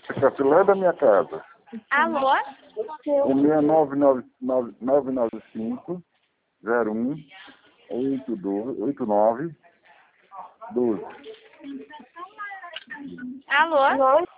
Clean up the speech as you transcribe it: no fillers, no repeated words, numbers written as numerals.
Filé da minha casa. Alô? O meu é 995 01 89 12. Alô?